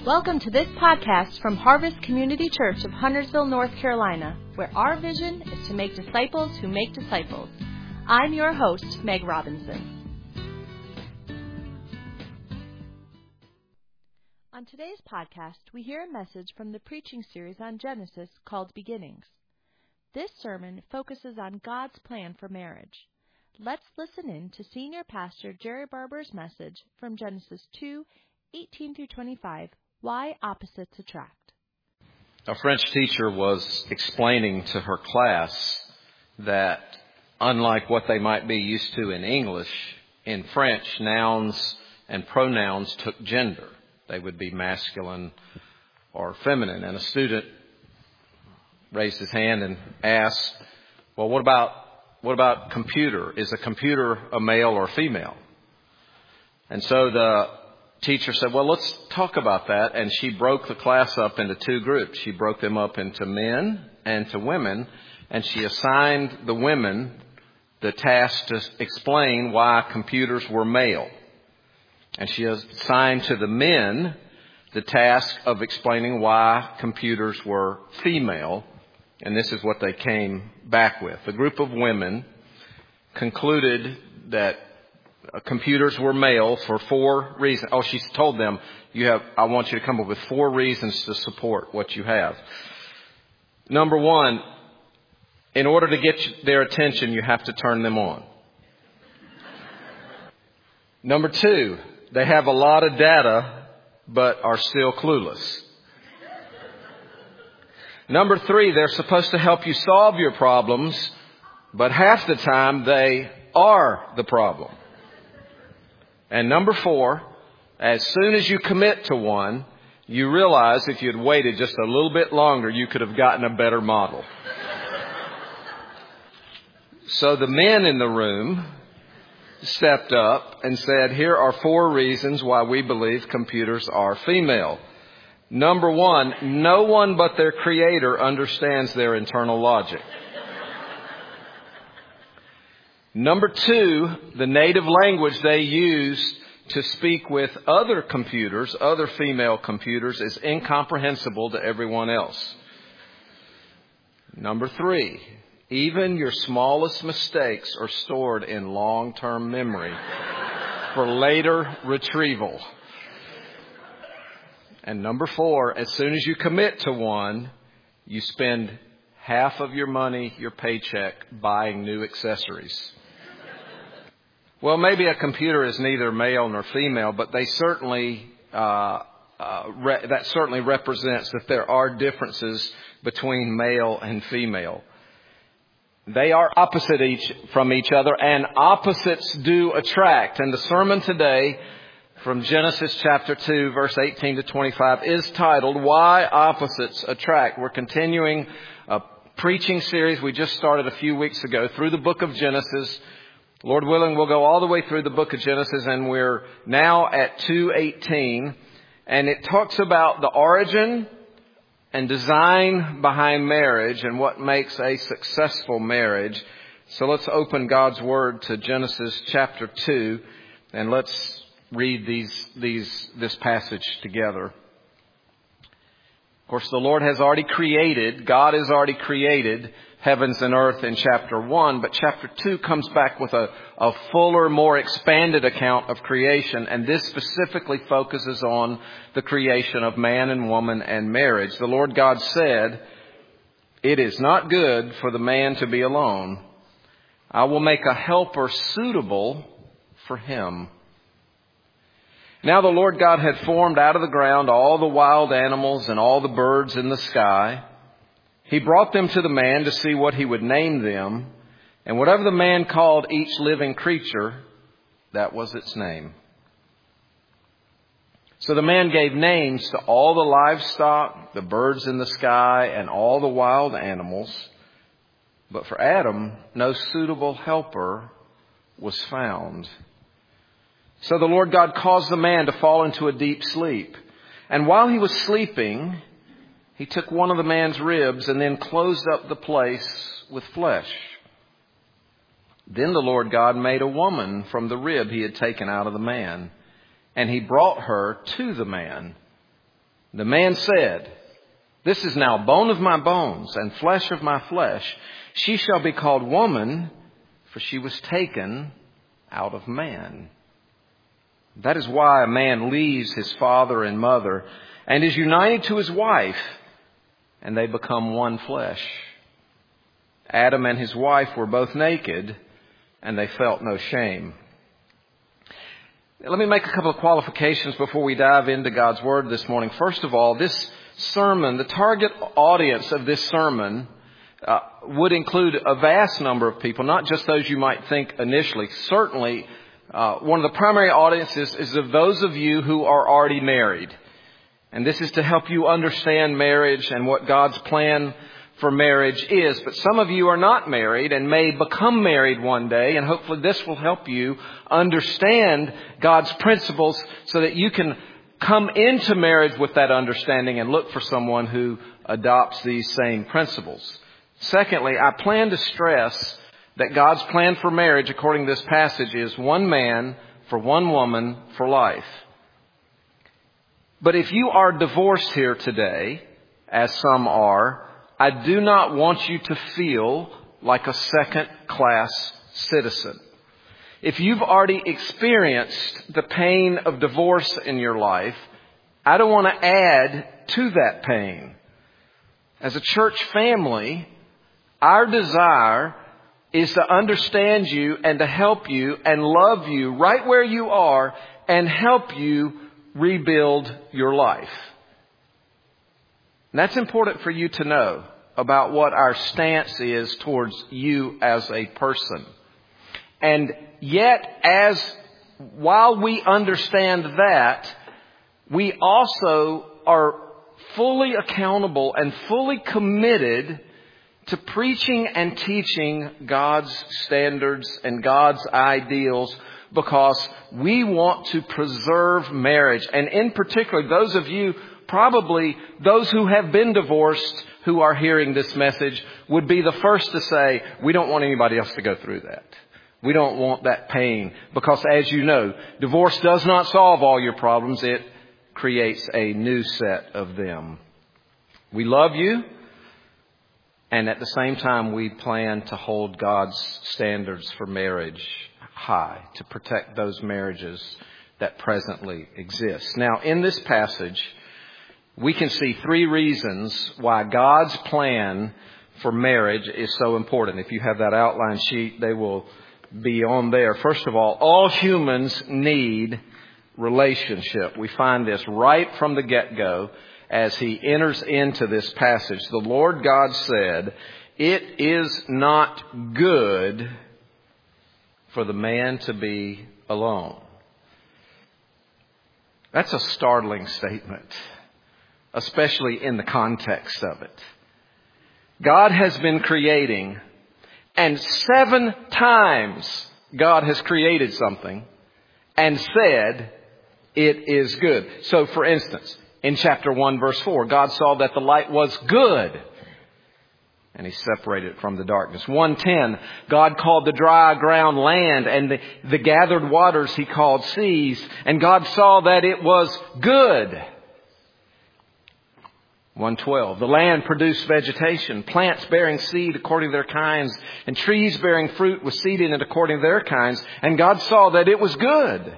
Welcome to this podcast from Harvest Community Church of Huntersville, North Carolina, where our vision is to make disciples who make disciples. I'm your host, Meg Robinson. On today's podcast, we hear a message from the preaching series on Genesis called Beginnings. This sermon focuses on God's plan for marriage. Let's listen in to Senior Pastor Jerry Barber's message from Genesis 2:18 through 25, Why Opposites Attract. A French teacher was explaining to her class that unlike what they might be used to in English, in French, nouns and pronouns took gender. They would be masculine or feminine. And a student raised his hand and asked, well, what about computer? Is a computer a male or female? And so the teacher said, well, let's talk about that. And she broke the class up into two groups. She broke them up into men and to women. And she assigned the women the task to explain why computers were male. And she assigned to the men the task of explaining why computers were female. And this is what they came back with. The group of women concluded that computers were male for 4 reasons. Oh, she told them, I want you to come up with 4 reasons to support what you have. Number 1, in order to get their attention, you have to turn them on. Number 2, they have a lot of data, but are still clueless. Number 3, they're supposed to help you solve your problems, but half the time they are the problem. And number 4, as soon as you commit to one, you realize if you'd waited just a little bit longer, you could have gotten a better model. So the men in the room stepped up and said, here are 4 reasons why we believe computers are female. Number 1, no one but their creator understands their internal logic. Number 2, the native language they use to speak with other computers, other female computers, is incomprehensible to everyone else. Number 3, even your smallest mistakes are stored in long-term memory for later retrieval. And number 4, as soon as you commit to one, you spend half of your money, your paycheck, buying new accessories. Well, maybe a computer is neither male nor female, but they certainly that certainly represents that there are differences between male and female. They are opposite from each other, and opposites do attract. And the sermon today from Genesis chapter 2, verse 18 to 25 is titled, Why Opposites Attract. We're continuing a preaching series we just started a few weeks ago through the book of Genesis. Lord willing, we'll go all the way through the book of Genesis, and we're now at 2:18, and it talks about the origin and design behind marriage and what makes a successful marriage. So let's open God's Word to Genesis chapter 2, and let's read this passage together. Of course, the Lord has already created, God has already created heavens and earth in chapter 1, but chapter 2 comes back with a fuller, more expanded account of creation, and this specifically focuses on the creation of man and woman and marriage. The Lord God said, it is not good for the man to be alone. I will make a helper suitable for him. Now the Lord God had formed out of the ground all the wild animals and all the birds in the sky. He brought them to the man to see what he would name them. And whatever the man called each living creature, that was its name. So the man gave names to all the livestock, the birds in the sky, and all the wild animals. But for Adam, no suitable helper was found. So the Lord God caused the man to fall into a deep sleep. And while he was sleeping, he took one of the man's ribs and then closed up the place with flesh. Then the Lord God made a woman from the rib he had taken out of the man, and he brought her to the man. The man said, "This is now bone of my bones and flesh of my flesh. She shall be called woman, for she was taken out of man." That is why a man leaves his father and mother and is united to his wife, and they become one flesh. Adam and his wife were both naked, and they felt no shame. Let me make a couple of qualifications before we dive into God's Word this morning. First of all, this sermon, the target audience of this sermon would include a vast number of people, not just those you might think initially. Certainly, one of the primary audiences is of those of you who are already married. And this is to help you understand marriage and what God's plan for marriage is. But some of you are not married and may become married one day, and hopefully this will help you understand God's principles so that you can come into marriage with that understanding and look for someone who adopts these same principles. Secondly, I plan to stress that God's plan for marriage, according to this passage, is one man for one woman for life. But if you are divorced here today, as some are, I do not want you to feel like a second-class citizen. If you've already experienced the pain of divorce in your life, I don't want to add to that pain. As a church family, our desire is to understand you and to help you and love you right where you are and help you rebuild your life. And that's important for you to know about what our stance is towards you as a person. And yet, while we understand that, we also are fully accountable and fully committed to preaching and teaching God's standards and God's ideals, because we want to preserve marriage. And in particular, those of you, probably those who have been divorced who are hearing this message, would be the first to say, we don't want anybody else to go through that. We don't want that pain. Because as you know, divorce does not solve all your problems. It creates a new set of them. We love you. And at the same time, we plan to hold God's standards for marriage high, to protect those marriages that presently exist. Now, in this passage, we can see three reasons why God's plan for marriage is so important. If you have that outline sheet, they will be on there. First of all humans need relationship. We find this right from the get-go as he enters into this passage. The Lord God said, "It is not good for the man to be alone." That's a startling statement, especially in the context of it. God has been creating, and 7 times God has created something and said it is good. So, for instance, in chapter 1, verse 4, God saw that the light was good, and he separated it from the darkness. 1:10, God called the dry ground land, and the gathered waters he called seas. And God saw that it was good. 1:12, the land produced vegetation, plants bearing seed according to their kinds, and trees bearing fruit with seed in it according to their kinds. And God saw that it was good.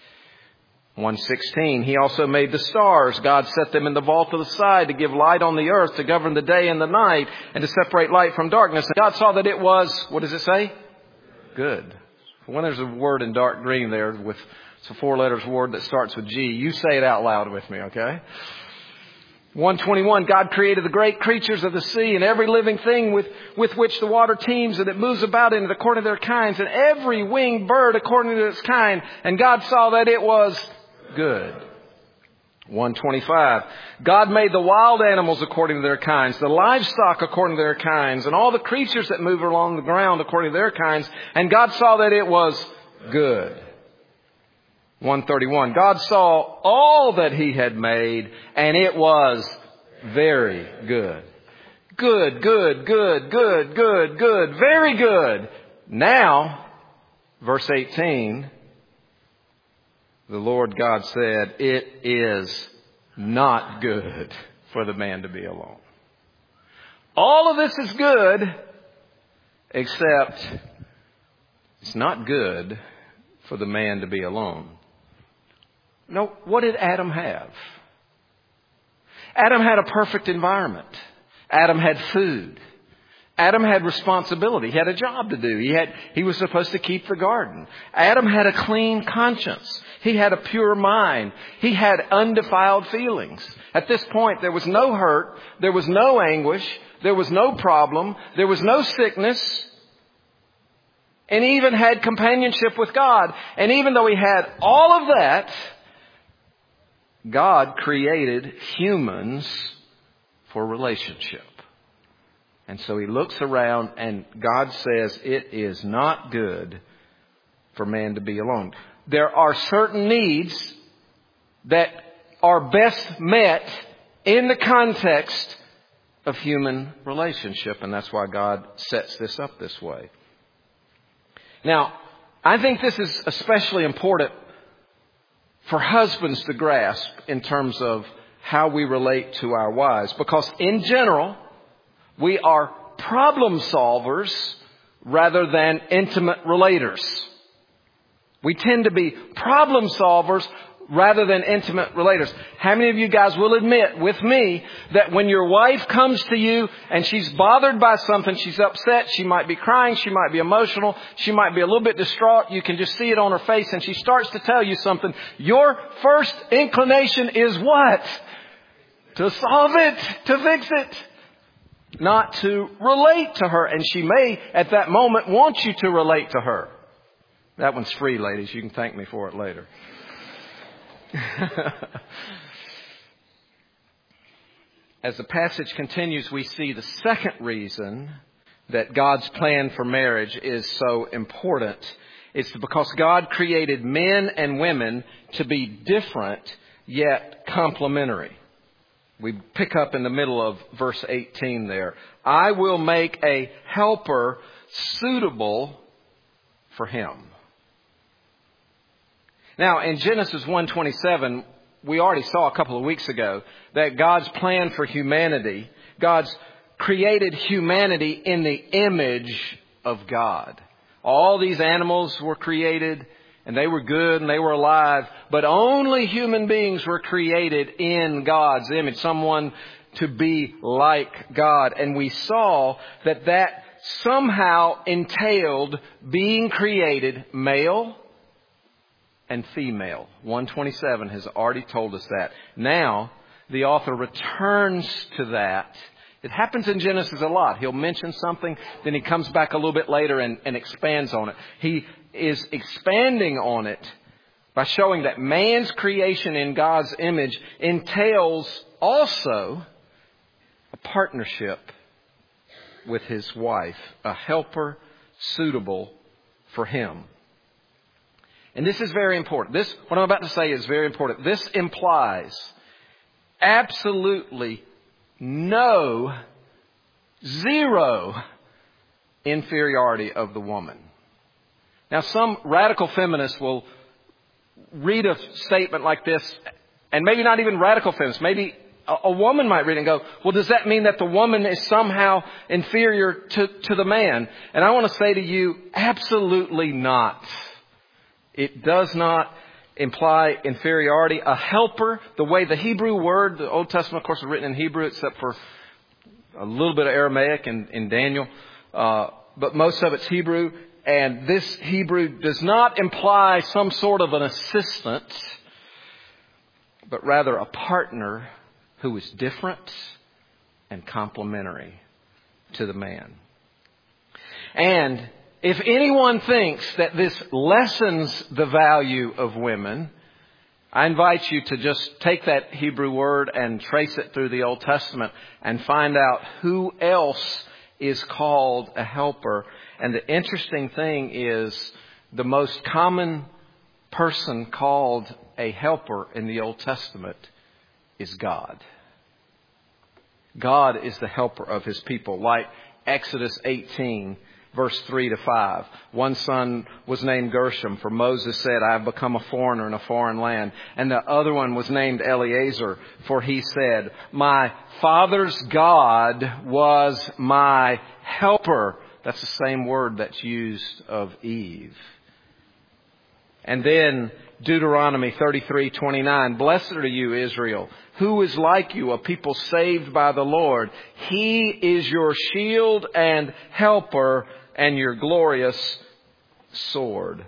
1:16, he also made the stars. God set them in the vault of the side to give light on the earth, to govern the day and the night, and to separate light from darkness. And God saw that it was, what does it say? Good. When there's a word in dark green there, it's a 4 letters word that starts with G. You say it out loud with me, okay? 1:21, God created the great creatures of the sea and every living thing with which the water teems and it moves about in it according to their kinds, and every winged bird according to its kind. And God saw that it was good. 1:25, God made the wild animals according to their kinds, the livestock according to their kinds, and all the creatures that move along the ground according to their kinds. And God saw that it was good. 1:31, God saw all that he had made, and it was very good. Good, good, good, good, good, good, very good. Now, verse 18, the Lord God said, it is not good for the man to be alone. All of this is good, except it's not good for the man to be alone. No, what did Adam have? Adam had a perfect environment. Adam had food. Adam had responsibility. He had a job to do. He was supposed to keep the garden. Adam had a clean conscience. He had a pure mind. He had undefiled feelings. At this point, there was no hurt. There was no anguish. There was no problem. There was no sickness. And he even had companionship with God. And even though he had all of that, God created humans for relationship. And so he looks around and God says it is not good for man to be alone. There are certain needs that are best met in the context of human relationship. And that's why God sets this up this way. Now, I think this is especially important for husbands to grasp in terms of how we relate to our wives. Because in general, we are problem solvers rather than intimate relators. We tend to be problem solvers rather than intimate relators. How many of you guys will admit with me that when your wife comes to you and she's bothered by something, she's upset, she might be crying, she might be emotional, she might be a little bit distraught, you can just see it on her face, and she starts to tell you something, your first inclination is what? To solve it, to fix it. Not to relate to her. And she may, at that moment, want you to relate to her. That one's free, ladies. You can thank me for it later. As the passage continues, we see the second reason that God's plan for marriage is so important. It's because God created men and women to be different yet complementary. We pick up in the middle of verse 18 there. I will make a helper suitable for him. Now, in Genesis 1:27, we already saw a couple of weeks ago that God's plan for humanity, God's created humanity in the image of God. All these animals were created and they were good and they were alive, but only human beings were created in God's image, someone to be like God. And we saw that somehow entailed being created male and female. 127 has already told us that. Now, the author returns to that. It happens in Genesis a lot. He'll mention something, then he comes back a little bit later and expands on it. He is expanding on it by showing that man's creation in God's image entails also a partnership with his wife, a helper suitable for him. And this is very important. What I'm about to say is very important. This implies absolutely zero inferiority of the woman. Now, some radical feminists will read a statement like this, and maybe not even radical feminists, maybe a woman might read it and go, well, does that mean that the woman is somehow inferior to the man? And I want to say to you, absolutely not. It does not imply inferiority. A helper, the way the Hebrew word, the Old Testament, of course, was written in Hebrew, except for a little bit of Aramaic in Daniel. But most of it's Hebrew. And this Hebrew does not imply some sort of an assistant, but rather a partner who is different and complementary to the man. And if anyone thinks that this lessens the value of women, I invite you to just take that Hebrew word and trace it through the Old Testament and find out who else is called a helper. And the interesting thing is the most common person called a helper in the Old Testament is God. God is the helper of his people. Like Exodus 18 verse 3 to 5. One son was named Gershom, for Moses said, I have become a foreigner in a foreign land. And the other one was named Eleazar, for he said, my father's God was my helper. That's the same word that's used of Eve. And then Deuteronomy 33:29, blessed are you, Israel. Who is like you, a people saved by the Lord? He is your shield and helper and your glorious sword.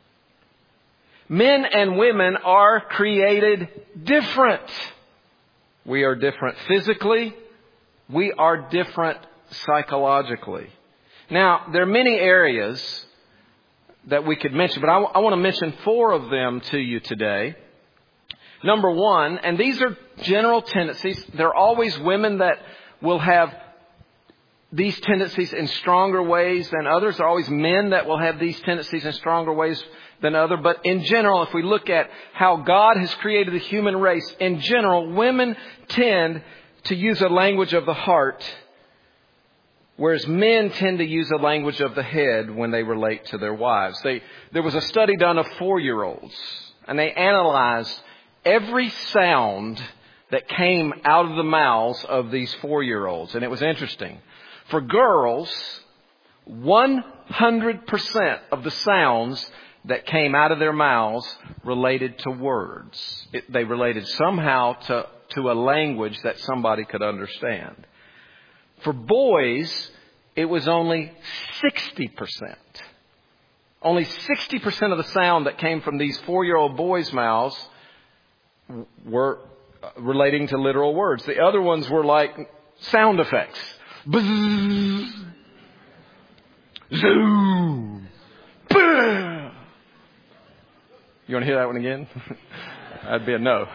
Men and women are created different. We are different physically. We are different psychologically. Now, there are many areas that we could mention, but I want to mention 4 of them to you today. Number 1, and these are general tendencies. There are always women that will have these tendencies in stronger ways than others. There are always men that will have these tendencies in stronger ways than others. But in general, if we look at how God has created the human race, in general, women tend to use a language of the heart, whereas men tend to use a language of the head when they relate to their wives. There was a study done of 4-year-olds, and they analyzed every sound that came out of the mouths of these 4-year-olds. And it was interesting. For girls, 100% of the sounds that came out of their mouths related to words. They related somehow to a language that somebody could understand. For boys, it was only 60%. Only 60% of the sound that came from these 4-year-old boys' mouths were relating to literal words. The other ones were like sound effects. Bzzz, zoom, bah. You want to hear that one again? That'd be a no.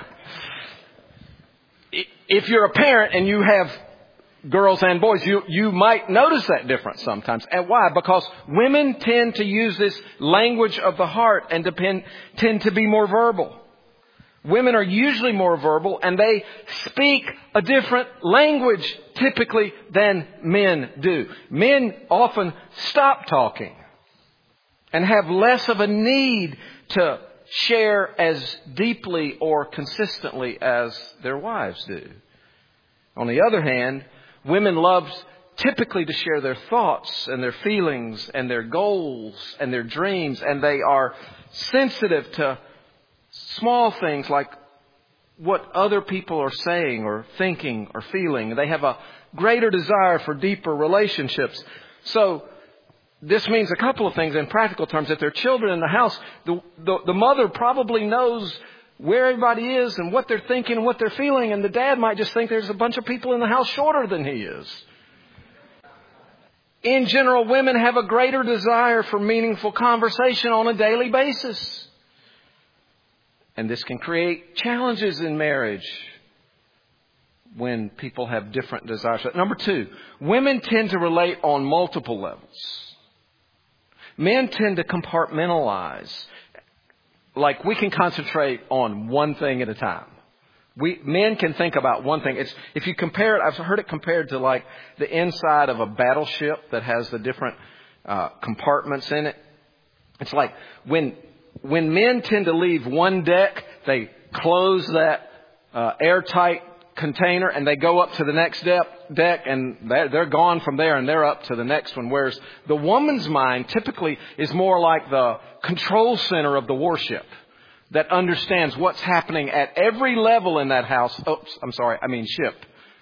If you're a parent and you have girls and boys, you might notice that difference sometimes. And why? Because women tend to use this language of the heart and tend to be more verbal. Women are usually more verbal, and they speak a different language typically than men do. Men often stop talking and have less of a need to share as deeply or consistently as their wives do. On the other hand, women love typically to share their thoughts and their feelings and their goals and their dreams, and they are sensitive to small things like what other people are saying or thinking or feeling. They have a greater desire for deeper relationships. So this means a couple of things in practical terms. If there are children in the house, the mother probably knows where everybody is and what they're thinking and what they're feeling. And the dad might just think there's a bunch of people in the house shorter than he is. In general, women have a greater desire for meaningful conversation on a daily basis. And this can create challenges in marriage when people have different desires. Number 2, women tend to relate on multiple levels. Men tend to compartmentalize. Like we can concentrate on one thing at a time. Men can think about one thing. If you compare it, I've heard it compared to like the inside of a battleship that has the different compartments in it. It's like when men tend to leave one deck, they close that airtight container and they go up to the next deck and they're gone from there and they're up to the next one. Whereas the woman's mind typically is more like the control center of the warship that understands what's happening at every level in that house. Ship.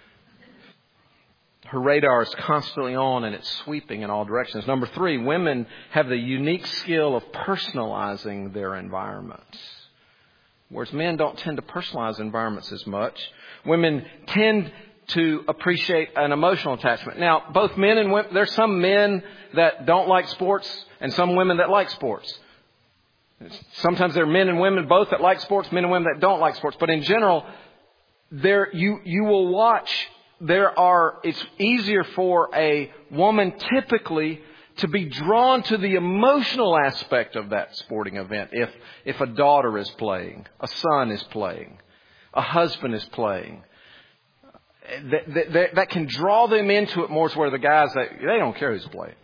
Her radar is constantly on and it's sweeping in all directions. Number 3, women have the unique skill of personalizing their environments. Whereas men don't tend to personalize environments as much. Women tend to appreciate an emotional attachment. Now, both men and women, there's some men that don't like sports and some women that like sports. Sometimes there are men and women both that like sports, men and women that don't like sports. But in general, you will watch. It's easier for a woman typically to be drawn to the emotional aspect of that sporting event. If a daughter is playing, a son is playing, a husband is playing, that can draw them into it more, where the guys, they don't care who's playing.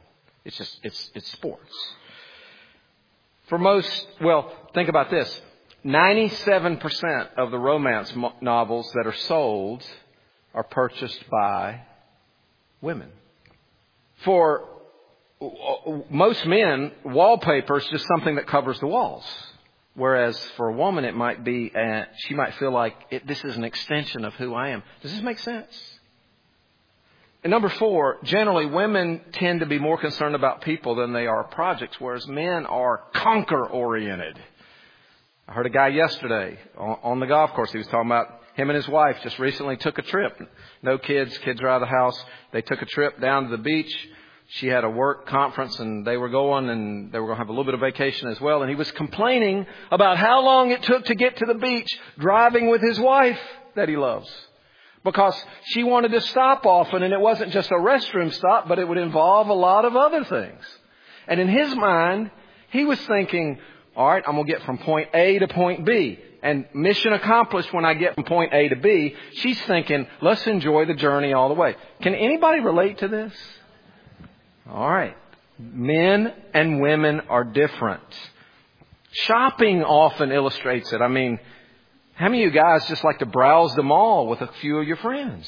It's sports. For most, think about this. 97% of the romance novels that are sold are purchased by women. For most men, wallpaper is just something that covers the walls. Whereas for a woman, it might be, she might feel like this is an extension of who I am. Does this make sense? And number 4, generally women tend to be more concerned about people than they are projects, whereas men are conquer-oriented. I heard a guy yesterday on the golf course. He was talking about him and his wife just recently took a trip. No kids. Kids are out of the house. They took a trip down to the beach. She had a work conference and they were going and they were going to have a little bit of vacation as well. And he was complaining about how long it took to get to the beach driving with his wife that he loves. Because she wanted to stop often, and it wasn't just a restroom stop, but it would involve a lot of other things. And in his mind, he was thinking, all right, I'm going to get from point A to point B. And mission accomplished when I get from point A to B. She's thinking, let's enjoy the journey all the way. Can anybody relate to this? All right. Men and women are different. Shopping often illustrates it. I mean, how many of you guys just like to browse the mall with a few of your friends?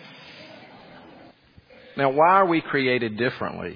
Now, why are we created differently?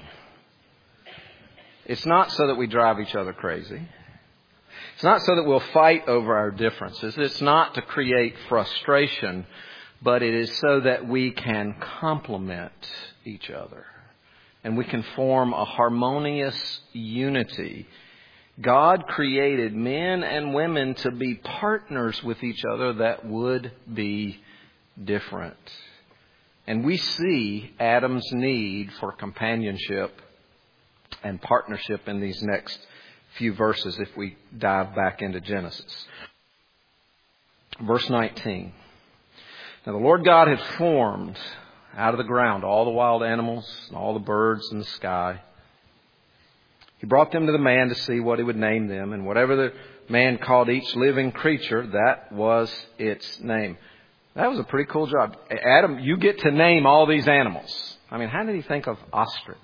It's not so that we drive each other crazy. It's not so that we'll fight over our differences. It's not to create frustration, but it is so that we can complement each other and we can form a harmonious unity. God created men and women to be partners with each other that would be different. And we see Adam's need for companionship and partnership in these next few verses if we dive back into Genesis. Verse 19. Now the Lord God had formed out of the ground all the wild animals and all the birds in the sky. He brought them to the man to see what he would name them. And whatever the man called each living creature, that was its name. That was a pretty cool job. Adam, you get to name all these animals. I mean, how did he think of ostrich?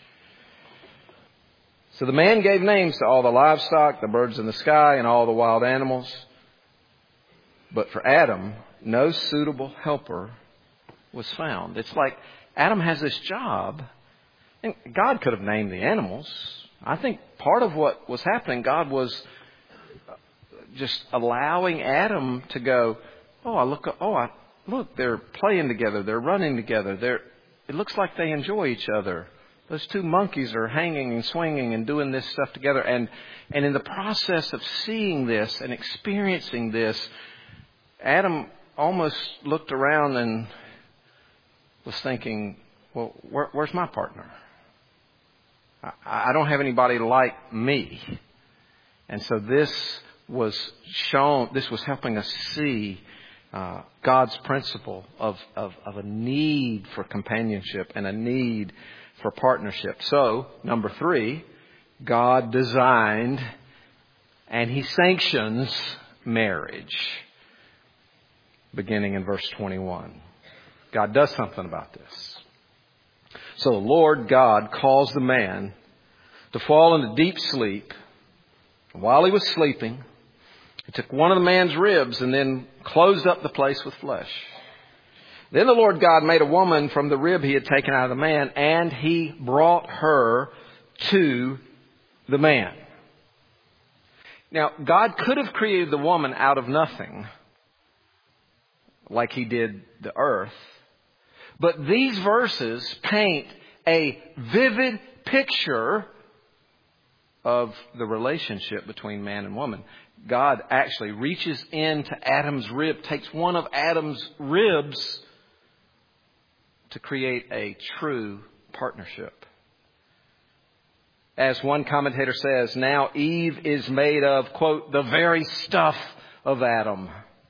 So the man gave names to all the livestock, the birds in the sky, and all the wild animals. But for Adam, no suitable helper was found. It's like Adam has this job, and God could have named the animals. I think part of what was happening, God was just allowing Adam to go, look, they're playing together, they're running together, it looks like they enjoy each other. Those two monkeys are hanging and swinging and doing this stuff together. And in the process of seeing this and experiencing this, Adam almost looked around and was thinking, well, where's my partner? I don't have anybody like me. And so this was helping us see God's principle of a need for companionship and a need for partnership. So, number 3, God designed and He sanctions marriage. Beginning in verse 21. God does something about this. So the Lord God caused the man to fall into deep sleep. While he was sleeping, He took one of the man's ribs and then closed up the place with flesh. Then the Lord God made a woman from the rib He had taken out of the man, and He brought her to the man. Now, God could have created the woman out of nothing, like He did the earth. But these verses paint a vivid picture of the relationship between man and woman. God actually reaches into Adam's rib, takes one of Adam's ribs to create a true partnership. As one commentator says, now Eve is made of, quote, the very stuff of Adam.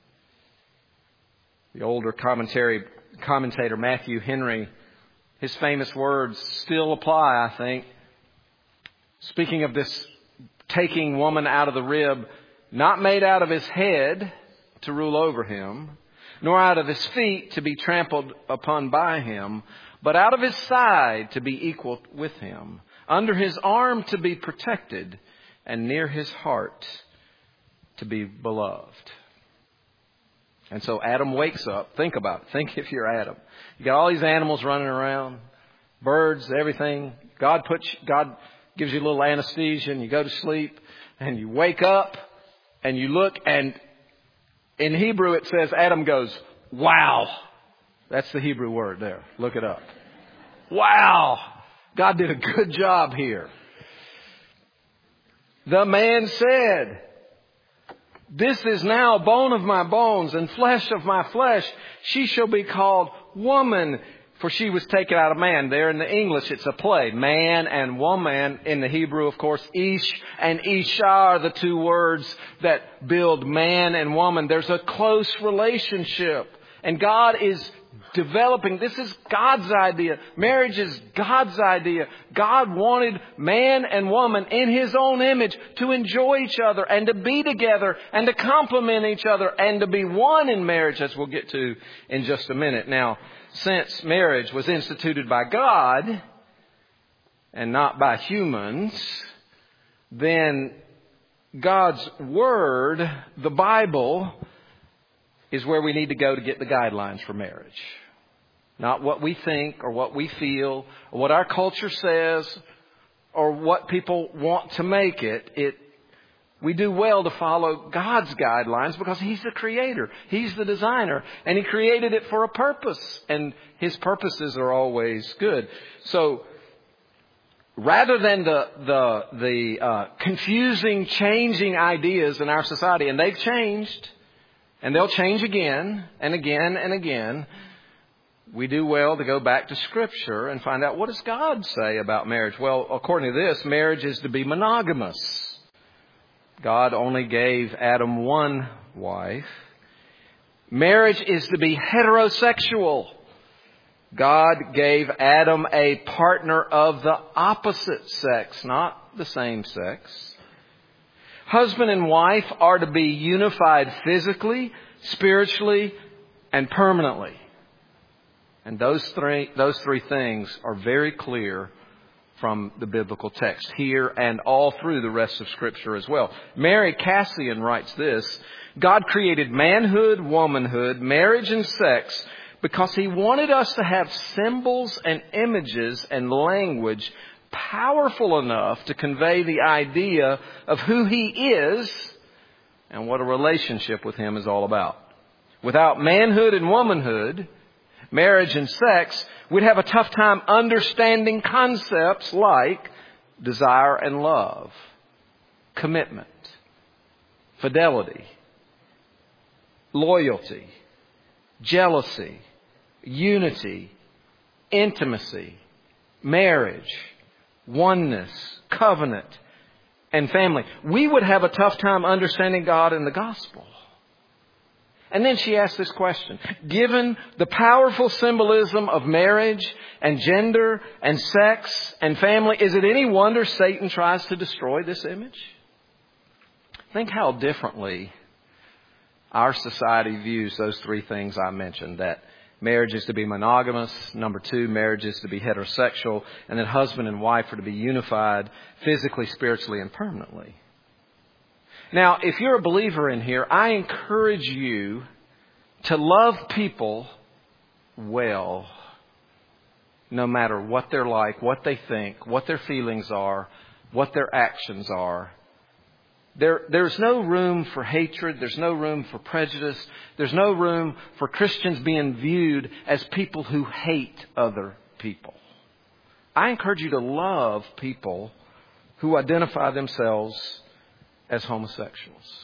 The older commentator Matthew Henry, his famous words still apply, I think. Speaking of this taking woman out of the rib, not made out of his head to rule over him, nor out of his feet to be trampled upon by him, but out of his side to be equal with him, under his arm to be protected, and near his heart to be beloved. And so Adam wakes up. Think about it. Think if you're Adam. You got all these animals running around, birds, everything. God gives you a little anesthesia and you go to sleep and you wake up and you look, and in Hebrew it says Adam goes, wow. That's the Hebrew word there. Look it up. Wow. God did a good job here. The man said, this is now bone of my bones and flesh of my flesh. She shall be called woman, for she was taken out of man. There in the English, it's a play. Man and woman. In the Hebrew, of course, ish and isha are the two words that build man and woman. There's a close relationship. And God is developing. This is God's idea. Marriage is God's idea. God wanted man and woman in His own image to enjoy each other and to be together and to complement each other and to be one in marriage, as we'll get to in just a minute. Now, since marriage was instituted by God and not by humans, then God's Word, the Bible, is where we need to go to get the guidelines for marriage. Not what we think or what we feel or what our culture says or what people want to make it. We do well to follow God's guidelines because He's the creator. He's the designer. And He created it for a purpose. And His purposes are always good. So rather than the confusing, changing ideas in our society, and they've changed, and they'll change again and again and again, we do well to go back to Scripture and find out, what does God say about marriage? Well, according to this, marriage is to be monogamous. God only gave Adam one wife. Marriage is to be heterosexual. God gave Adam a partner of the opposite sex, not the same sex. Husband and wife are to be unified physically, spiritually, and permanently. And those three things are very clear from the biblical text here and all through the rest of Scripture as well. Mary Cassian writes this: God created manhood, womanhood, marriage, and sex because He wanted us to have symbols and images and language powerful enough to convey the idea of who He is and what a relationship with Him is all about. Without manhood and womanhood, marriage and sex, we'd have a tough time understanding concepts like desire and love, commitment, fidelity, loyalty, jealousy, unity, intimacy, marriage, oneness, covenant, and family. We would have a tough time understanding God in the gospel. And then she asked this question: given the powerful symbolism of marriage and gender and sex and family, is it any wonder Satan tries to destroy this image? Think how differently our society views those three things I mentioned, that marriage is to be monogamous. Number 2, marriage is to be heterosexual. And then husband and wife are to be unified physically, spiritually, and permanently. Now, if you're a believer in here, I encourage you to love people well, no matter what they're like, what they think, what their feelings are, what their actions are. There's no room for hatred. There's no room for prejudice. There's no room for Christians being viewed as people who hate other people. I encourage you to love people who identify themselves as homosexuals.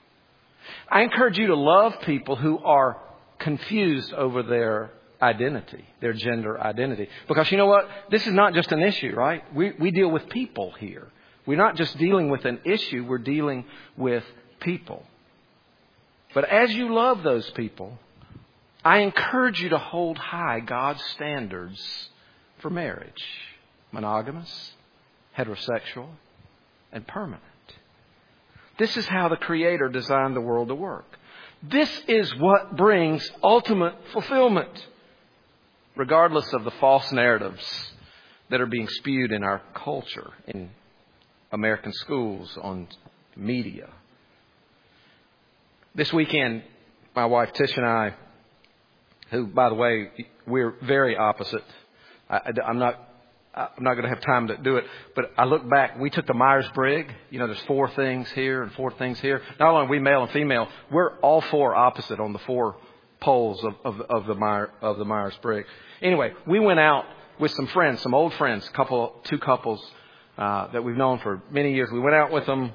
I encourage you to love people who are confused over their identity, their gender identity. Because you know what? This is not just an issue, right? We deal with people here. We're not just dealing with an issue, we're dealing with people. But as you love those people, I encourage you to hold high God's standards for marriage. Monogamous, heterosexual, and permanent. This is how the Creator designed the world to work. This is what brings ultimate fulfillment, regardless of the false narratives that are being spewed in our culture, in American schools, on media. This weekend, my wife Tish and I, who, by the way, we're very opposite. I'm not going to have time to do it, but I look back. We took the Myers-Briggs. There's 4 things here and 4 things here. Not only are we male and female, we're all 4 opposite on the 4 poles of the Myers-Briggs. Anyway, we went out with some friends, some old friends, 2 couples that we've known for many years. We went out with them,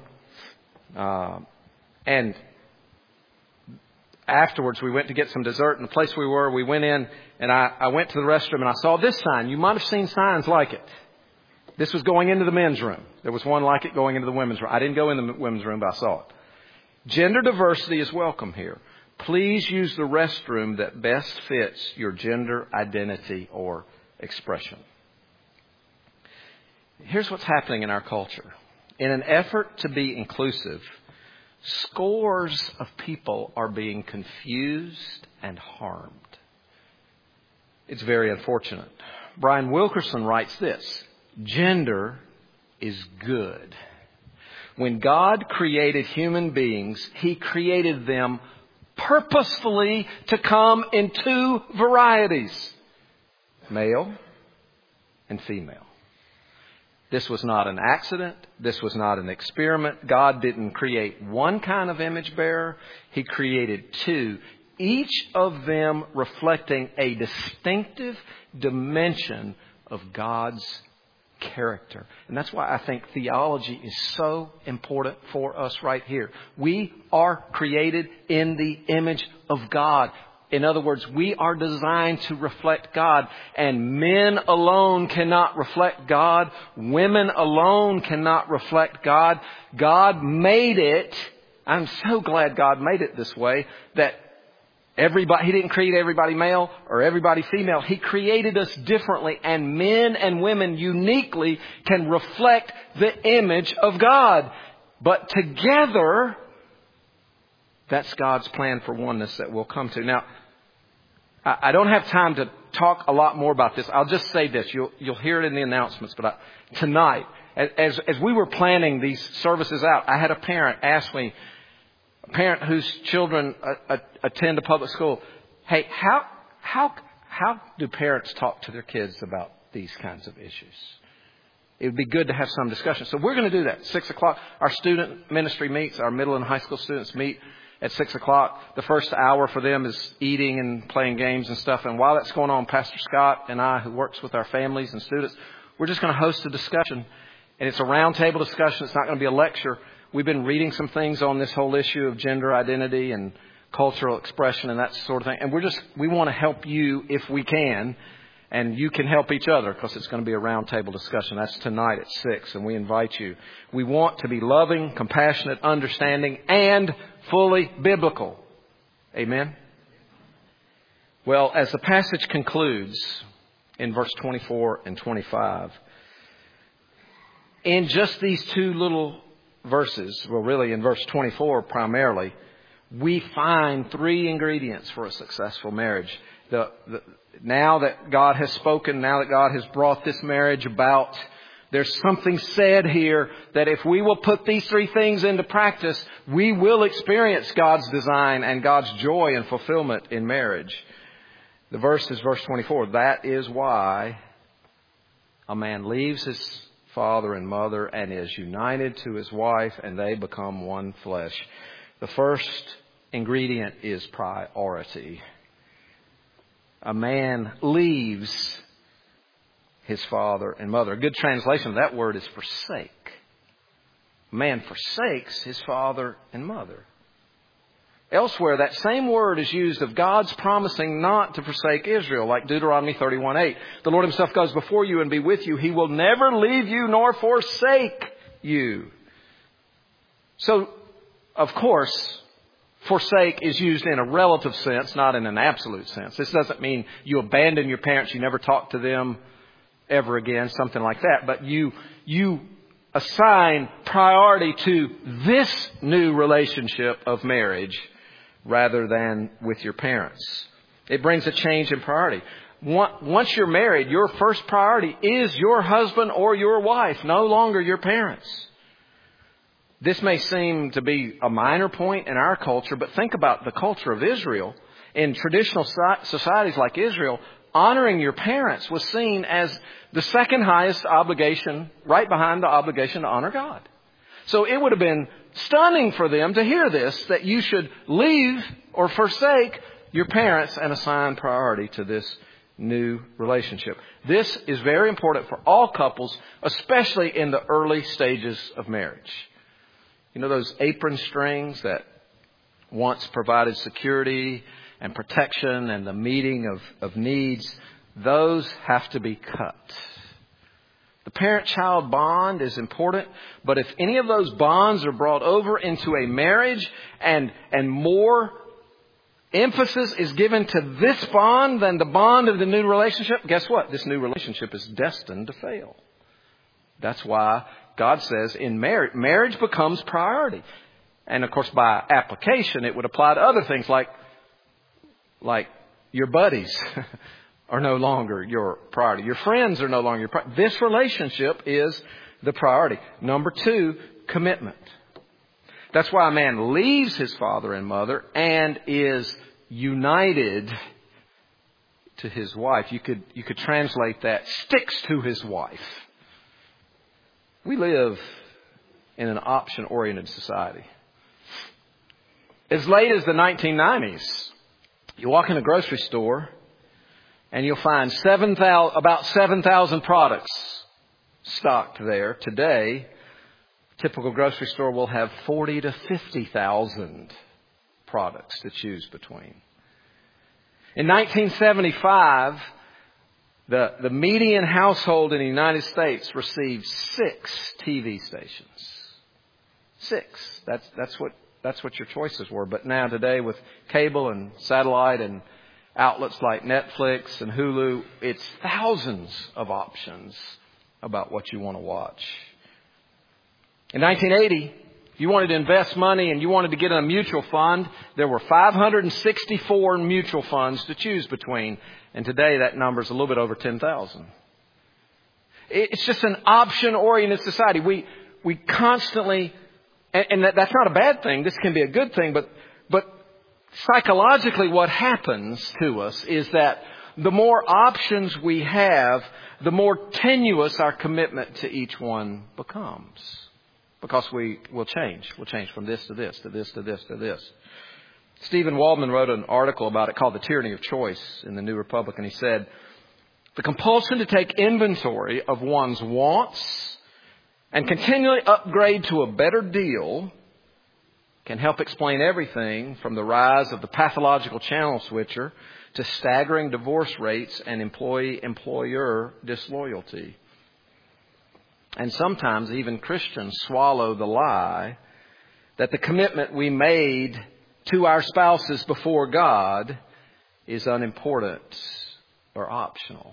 and afterwards we went to get some dessert. And the place we were, we went in, and I went to the restroom, and I saw this sign. You might have seen signs like it. This was going into the men's room. There was one like it going into the women's room. I didn't go in the women's room, but I saw it. Gender diversity is welcome here. Please use the restroom that best fits your gender identity or expression. Here's what's happening in our culture. In an effort to be inclusive, scores of people are being confused and harmed. It's very unfortunate. Brian Wilkerson writes this: gender is good. When God created human beings, He created them purposefully to come in 2 varieties, male and female. This was not an accident. This was not an experiment. God didn't create one kind of image bearer. He created 2, each of them reflecting a distinctive dimension of God's character. And that's why I think theology is so important for us right here. We are created in the image of God. In other words, we are designed to reflect God, and men alone cannot reflect God. Women alone cannot reflect God. God made it. I'm so glad God made it this way, that He didn't create everybody male or everybody female. He created us differently, and men and women uniquely can reflect the image of God. But together, that's God's plan for oneness that we'll come to. Now, I don't have time to talk a lot more about this. I'll just say this. You'll hear it in the announcements. But tonight, as we were planning these services out, I had a parent ask me, a parent whose children attend a public school, hey, how do parents talk to their kids about these kinds of issues? It would be good to have some discussion. So we're going to do that. 6 o'clock, our student ministry meets. Our middle and high school students meet at 6 o'clock. The first hour for them is eating and playing games and stuff. And while that's going on, Pastor Scott and I, who works with our families and students, we're just going to host a discussion. And it's a roundtable discussion. It's not going to be a lecture. We've been reading some things on this whole issue of gender identity and cultural expression and that sort of thing. And we want to help you if we can. And you can help each other, because it's going to be a roundtable discussion. That's tonight at 6, and we invite you. We want to be loving, compassionate, understanding, and fully biblical. Amen? Well, as the passage concludes in verse 24 and 25, in just these 2 little verses, well, really in verse 24 primarily, we find 3 ingredients for a successful marriage. Now that God has spoken, now that God has brought this marriage about, there's something said here that if we will put these 3 things into practice, we will experience God's design and God's joy and fulfillment in marriage. The verse is verse 24. That is why a man leaves his father and mother and is united to his wife, and they become one flesh. The first ingredient is priority. A man leaves his father and mother. A good translation of that word is forsake. A man forsakes his father and mother. Elsewhere, that same word is used of God's promising not to forsake Israel, like Deuteronomy 31:8. The Lord Himself goes before you and be with you. He will never leave you nor forsake you. So, of course, forsake is used in a relative sense, not in an absolute sense. This doesn't mean you abandon your parents, you never talk to them ever again, something like that. But you assign priority to this new relationship of marriage rather than with your parents. It brings a change in priority. once you're married, your first priority is your husband or your wife, no longer your parents. This may seem to be a minor point in our culture, but think about the culture of Israel. In traditional societies like Israel, honoring your parents was seen as the second highest obligation, right behind the obligation to honor God. So it would have been stunning for them to hear this, that you should leave or forsake your parents and assign priority to this new relationship. This is very important for all couples, especially in the early stages of marriage. You know those apron strings that once provided security and protection and the meeting of needs? Those have to be cut. The parent-child bond is important, but if any of those bonds are brought over into a marriage and more emphasis is given to this bond than the bond of the new relationship, guess what? This new relationship is destined to fail. That's why God says in marriage becomes priority. And of course, by application, it would apply to other things like your buddies are no longer your priority. Your friends are no longer your priority. This relationship is the priority. Number 2, commitment. That's why a man leaves his father and mother and is united to his wife. You could translate that, sticks to his wife. We live in an option-oriented society. As late as the 1990s, you walk in a grocery store and you'll find about 7,000 products stocked there. Today, a typical grocery store will have 40 to 50,000 products to choose between. In 1975, the median household in the United States received 6 TV stations. 6. That's what your choices were. But now today with cable and satellite and outlets like Netflix and Hulu, it's thousands of options about what you want to watch. In 1980, if you wanted to invest money and you wanted to get in a mutual fund, there were 564 mutual funds to choose between. And today that number is a little bit over 10,000. It's just an option-oriented society. We constantly, and that's not a bad thing. This can be a good thing, but psychologically what happens to us is that the more options we have, the more tenuous our commitment to each one becomes. Because we will change. We'll change from this to this, to this, to this, to this. Stephen Waldman wrote an article about it called The Tyranny of Choice in the New Republic. And he said, the compulsion to take inventory of one's wants and continually upgrade to a better deal can help explain everything from the rise of the pathological channel switcher to staggering divorce rates and employee-employer disloyalty. And sometimes even Christians swallow the lie that the commitment we made to our spouses before God is unimportant or optional.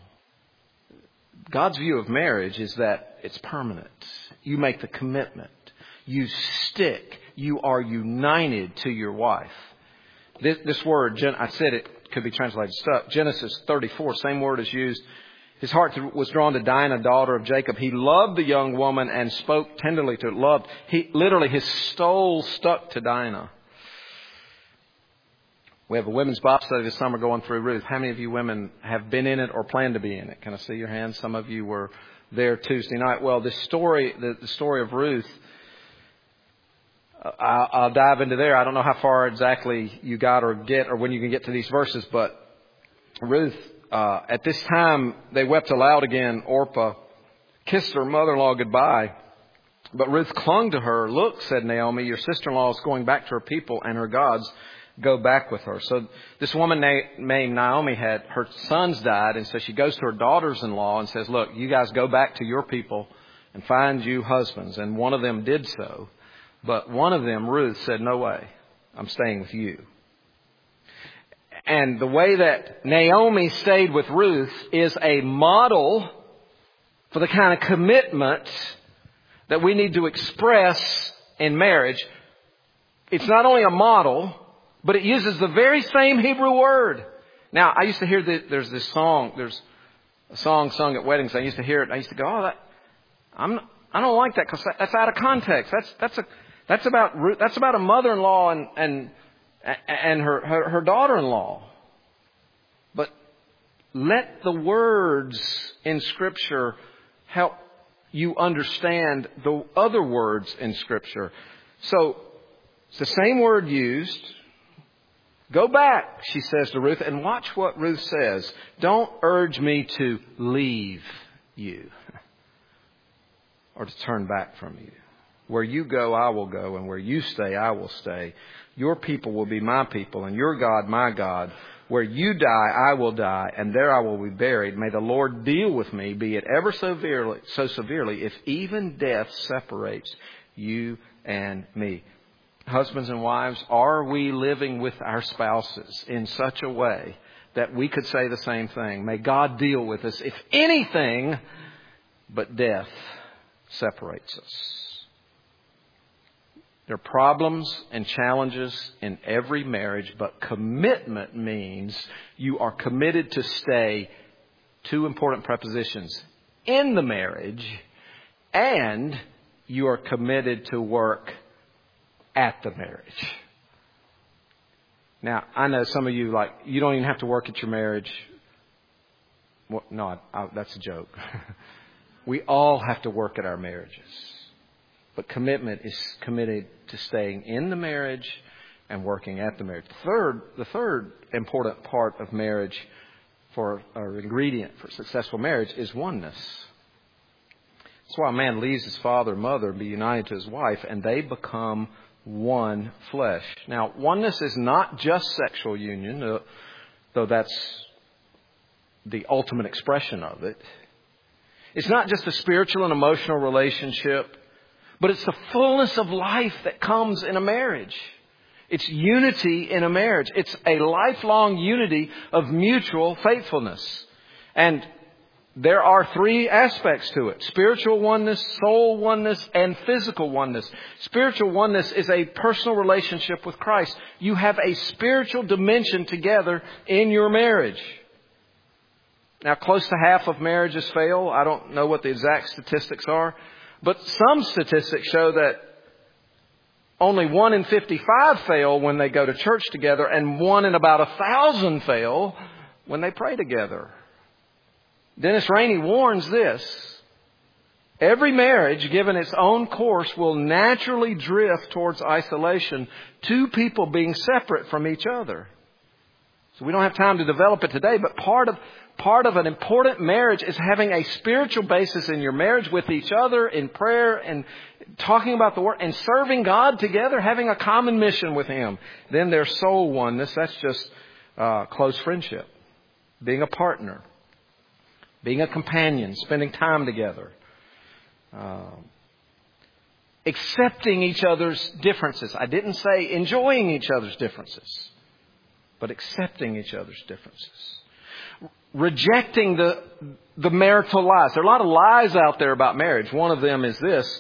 God's view of marriage is that it's permanent. You make the commitment. You stick. You are united to your wife. This word, I said it could be translated stuck. Genesis 34, same word is used. His heart was drawn to Dinah, daughter of Jacob. He loved the young woman and spoke tenderly to her. His soul stuck to Dinah. We have a women's Bible study this summer going through Ruth. How many of you women have been in it or plan to be in it? Can I see your hands? Some of you were there Tuesday night. Well, this story, the story of Ruth, I'll dive into there. I don't know how far exactly you got or when you can get to these verses, but Ruth, at this time, they wept aloud again. Orpah kissed her mother-in-law goodbye. But Ruth clung to her. Look, said Naomi, your sister-in-law is going back to her people and her gods. Go back with her. So this woman named Naomi her sons died. And so she goes to her daughters-in-law and says, look, you guys go back to your people and find you husbands. And one of them did so. But one of them, Ruth, said, no way. I'm staying with you. And the way that Naomi stayed with Ruth is a model for the kind of commitment that we need to express in marriage. It's not only a model, but it uses the very same Hebrew word. Now, I used to hear that there's a song sung at weddings. I used to hear it. I used to go, I don't like that because that's out of context. That's about a mother-in-law and her daughter-in-law. But let the words in Scripture help you understand the other words in Scripture. So it's the same word used. Go back, she says to Ruth, and watch what Ruth says. Don't urge me to leave you or to turn back from you. Where you go, I will go, and where you stay, I will stay. Your people will be my people, and your God, my God. Where you die, I will die, and there I will be buried. May the Lord deal with me, be it ever so severely, if even death separates you and me. Husbands and wives, are we living with our spouses in such a way that we could say the same thing? May God deal with us if anything but death separates us. There are problems and challenges in every marriage, but commitment means you are committed to stay, two important prepositions, in the marriage, and you are committed to work at the marriage. Now, I know some of you, you don't even have to work at your marriage. Well, no, that's a joke. We all have to work at our marriages. But commitment is committed to staying in the marriage and working at the marriage. The third important part of marriage or ingredient for successful marriage is oneness. That's why a man leaves his father and mother and be united to his wife, and they become one flesh. Now, oneness is not just sexual union, though that's the ultimate expression of it. It's not just a spiritual and emotional relationship, but it's the fullness of life that comes in a marriage. It's unity in a marriage. It's a lifelong unity of mutual faithfulness. And there are three aspects to it: spiritual oneness, soul oneness, and physical oneness. Spiritual oneness is a personal relationship with Christ. You have a spiritual dimension together in your marriage. Now, close to half of marriages fail. I don't know what the exact statistics are, but some statistics show that only 1 in 55 fail when they go to church together, and 1 in about 1,000 fail when they pray together. Dennis Rainey warns this: every marriage, given its own course, will naturally drift towards isolation, two people being separate from each other. So we don't have time to develop it today, but part of an important marriage is having a spiritual basis in your marriage with each other, in prayer and talking about the Word and serving God together, having a common mission with Him. Then there's soul oneness. That's just close friendship, being a partner, being a companion, spending time together, accepting each other's differences. I didn't say enjoying each other's differences, but accepting each other's differences. Rejecting the marital lies. There are a lot of lies out there about marriage. One of them is this: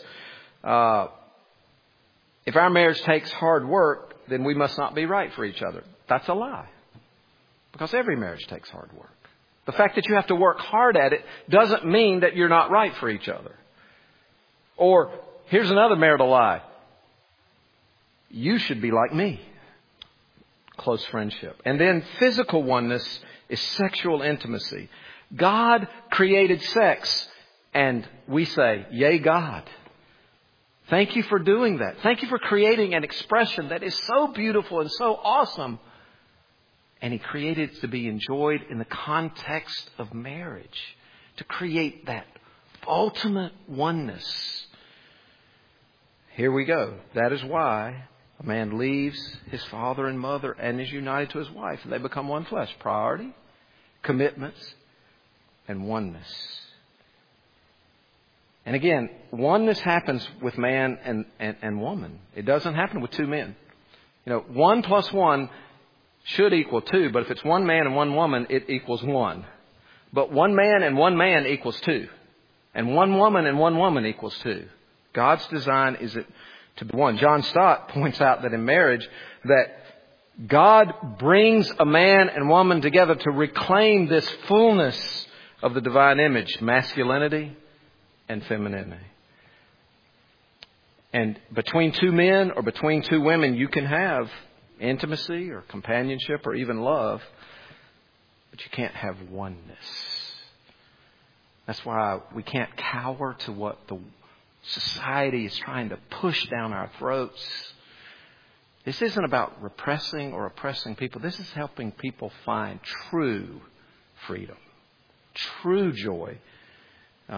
if our marriage takes hard work, then we must not be right for each other. That's a lie, because every marriage takes hard work. The fact that you have to work hard at it doesn't mean that you're not right for each other. Or here's another marital lie: you should be like me. Close friendship. And then physical oneness is sexual intimacy. God created sex, and we say, "Yay, God. Thank you for doing that. Thank you for creating an expression that is so beautiful and so awesome." And He created it to be enjoyed in the context of marriage, to create that ultimate oneness. Here we go. That is why a man leaves his father and mother and is united to his wife. They become one flesh. Priority, commitments, and oneness. And again, oneness happens with man and woman. It doesn't happen with two men. 1 plus 1 should equal 2, but if it's one man and one woman, it equals 1. But one man and one man equals 2. And one woman and one woman equals 2. God's design is to be one. John Stott points out that in marriage, that God brings a man and woman together to reclaim this fullness of the divine image, masculinity and femininity. And between two men or between two women, you can have intimacy or companionship or even love, but you can't have oneness. That's why we can't cower to what the society is trying to push down our throats. This isn't about repressing or oppressing people. This is helping people find true freedom, true joy. So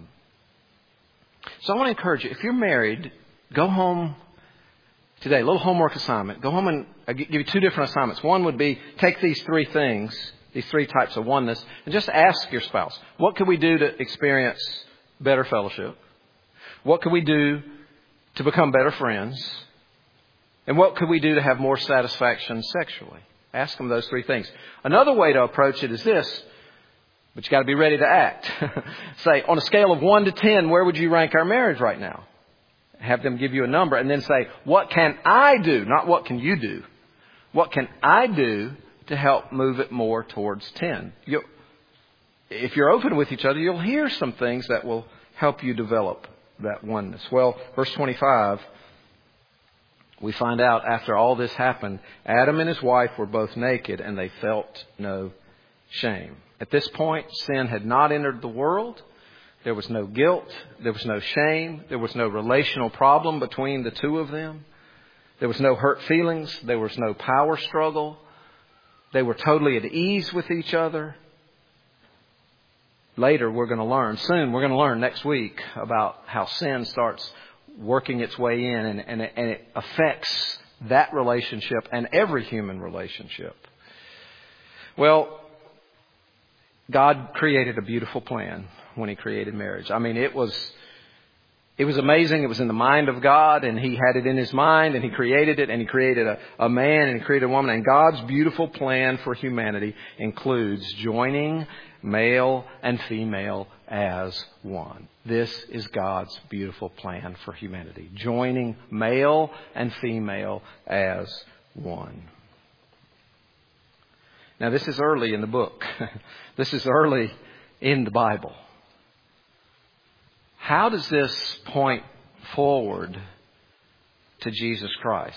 I want to encourage you, if you're married, go home today, a little homework assignment. Go home and I'll give you two different assignments. One would be take these three things, these three types of oneness, and just ask your spouse, what can we do to experience better fellowship? What can we do to become better friends? And what could we do to have more satisfaction sexually? Ask them those three things. Another way to approach it is this, but you got to be ready to act. Say, on a scale of 1 to 10, where would you rank our marriage right now? Have them give you a number and then say, what can I do? Not what can you do. What can I do to help move it more towards 10? If you're open with each other, you'll hear some things that will help you develop that oneness. Well, verse 25, we find out after all this happened, Adam and his wife were both naked and they felt no shame. At this point, sin had not entered the world. There was no guilt. There was no shame. There was no relational problem between the two of them. There was no hurt feelings. There was no power struggle. They were totally at ease with each other. Later, we're going to learn next week about how sin starts working its way in and it affects that relationship and every human relationship. Well, God created a beautiful plan when He created marriage. I mean, it was amazing. It was in the mind of God, and He had it in His mind, and He created it, and He created a man, and He created a woman. And God's beautiful plan for humanity includes joining male and female as one. This is God's beautiful plan for humanity. Joining male and female as one. Now, this is early in the book. This is early in the Bible. How does this point forward to Jesus Christ?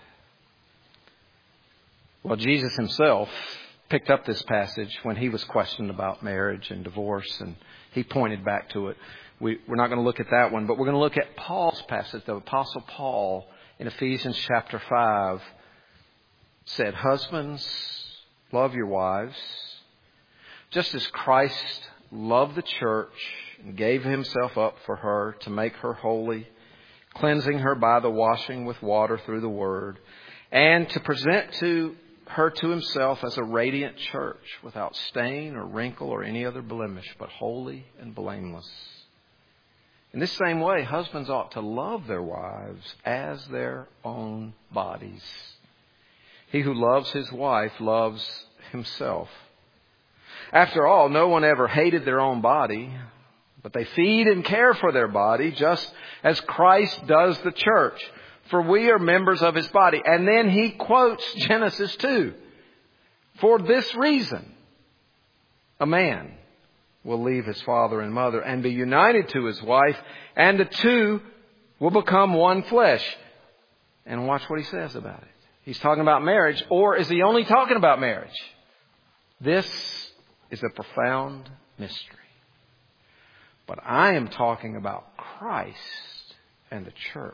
Well, Jesus Himself picked up this passage when He was questioned about marriage and divorce, and He pointed back to it. We're not going to look at that one, but we're going to look at Paul's passage. The Apostle Paul in Ephesians chapter 5 said, "Husbands, love your wives, just as Christ loved the church and gave Himself up for her to make her holy, cleansing her by the washing with water through the word, and to present her to Himself as a radiant church without stain or wrinkle or any other blemish, but holy and blameless. In this same way, husbands ought to love their wives as their own bodies. He who loves his wife loves himself. After all, no one ever hated their own body, but they feed and care for their body just as Christ does the church. For we are members of His body." And then he quotes Genesis 2. "For this reason, a man will leave his father and mother and be united to his wife, and the two will become one flesh." And watch what he says about it. He's talking about marriage, or is he only talking about marriage? This is a profound mystery. But I am talking about Christ and the church.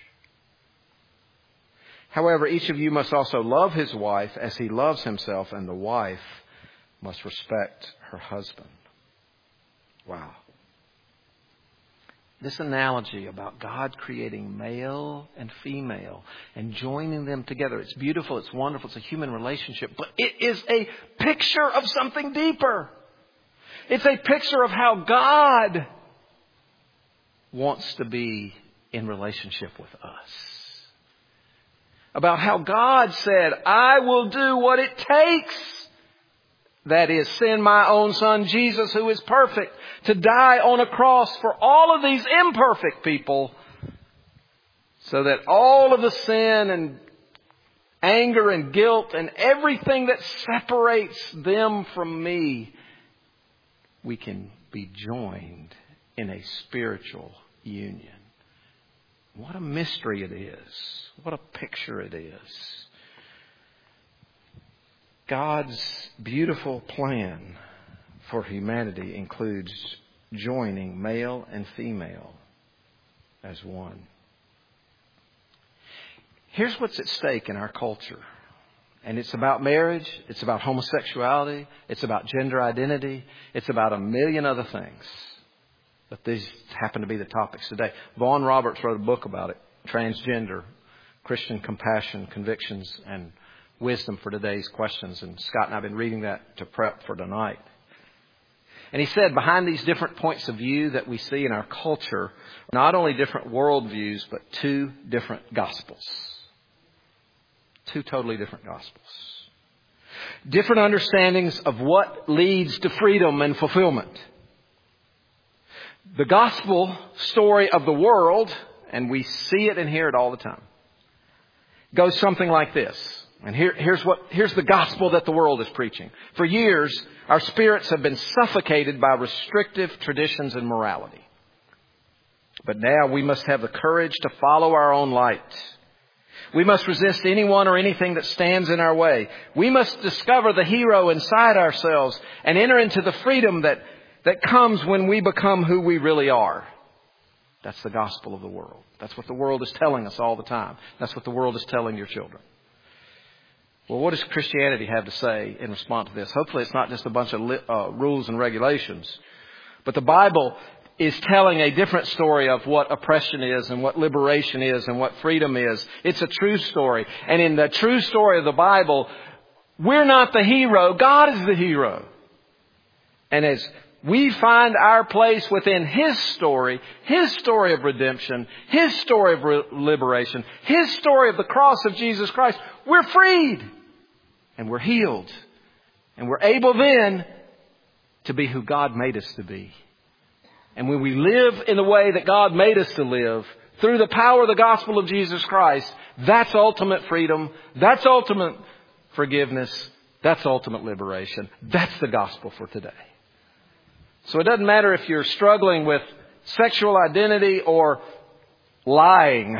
However, each of you must also love his wife as he loves himself, and the wife must respect her husband. Wow. This analogy about God creating male and female and joining them together, it's beautiful, it's wonderful, it's a human relationship, but it is a picture of something deeper. It's a picture of how God wants to be in relationship with us. About how God said, "I will do what it takes." That is, send my own Son, Jesus, who is perfect, to die on a cross for all of these imperfect people, so that all of the sin and anger and guilt and everything that separates them from me, we can be joined in a spiritual union. What a mystery it is. What a picture it is. God's beautiful plan for humanity includes joining male and female as one. Here's what's at stake in our culture. And it's about marriage. It's about homosexuality. It's about gender identity. It's about a million other things. But these happen to be the topics today. Vaughn Roberts wrote a book about it. Transgender, Christian Compassion, Convictions, and Wisdom for Today's Questions. And Scott and I have been reading that to prep for tonight. And he said behind these different points of view that we see in our culture, not only different worldviews, but two different gospels. Two totally different gospels. Different understandings of what leads to freedom and fulfillment. The gospel story of the world, and we see it and hear it all the time, goes something like this. And here's the gospel that the world is preaching. For years, our spirits have been suffocated by restrictive traditions and morality. But now we must have the courage to follow our own light. We must resist anyone or anything that stands in our way. We must discover the hero inside ourselves and enter into the freedom that comes when we become who we really are. That's the gospel of the world. That's what the world is telling us all the time. That's what the world is telling your children. Well, what does Christianity have to say in response to this? Hopefully it's not just a bunch of rules and regulations. But the Bible is telling a different story of what oppression is and what liberation is and what freedom is. It's a true story. And in the true story of the Bible, we're not the hero. God is the hero. And as we find our place within His story of redemption, His story of liberation, His story of the cross of Jesus Christ, we're freed and we're healed. And we're able then to be who God made us to be. And when we live in the way that God made us to live, through the power of the gospel of Jesus Christ, that's ultimate freedom. That's ultimate forgiveness. That's ultimate liberation. That's the gospel for today. So it doesn't matter if you're struggling with sexual identity or lying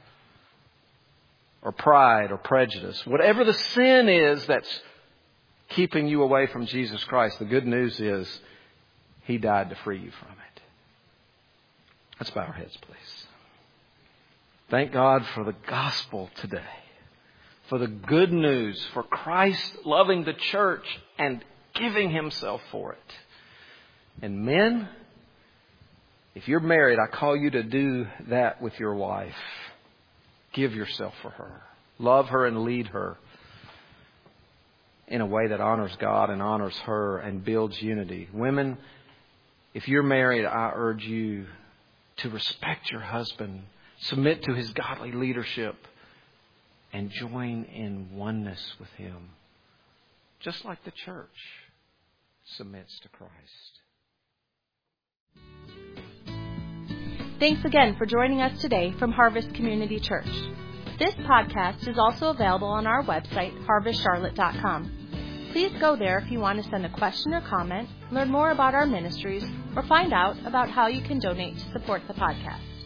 or pride or prejudice. Whatever the sin is that's keeping you away from Jesus Christ, the good news is He died to free you from it. Let's bow our heads, please. Thank God for the gospel today. For the good news. For Christ loving the church and giving Himself for it. And men, if you're married, I call you to do that with your wife. Give yourself for her. Love her and lead her in a way that honors God and honors her and builds unity. Women, if you're married, I urge you to respect your husband, submit to his godly leadership, and join in oneness with him, just like the church submits to Christ. Thanks again for joining us today from Harvest Community Church. This podcast is also available on our website, harvestcharlotte.com. Please go there if you want to send a question or comment, learn more about our ministries, or find out about how you can donate to support the podcast.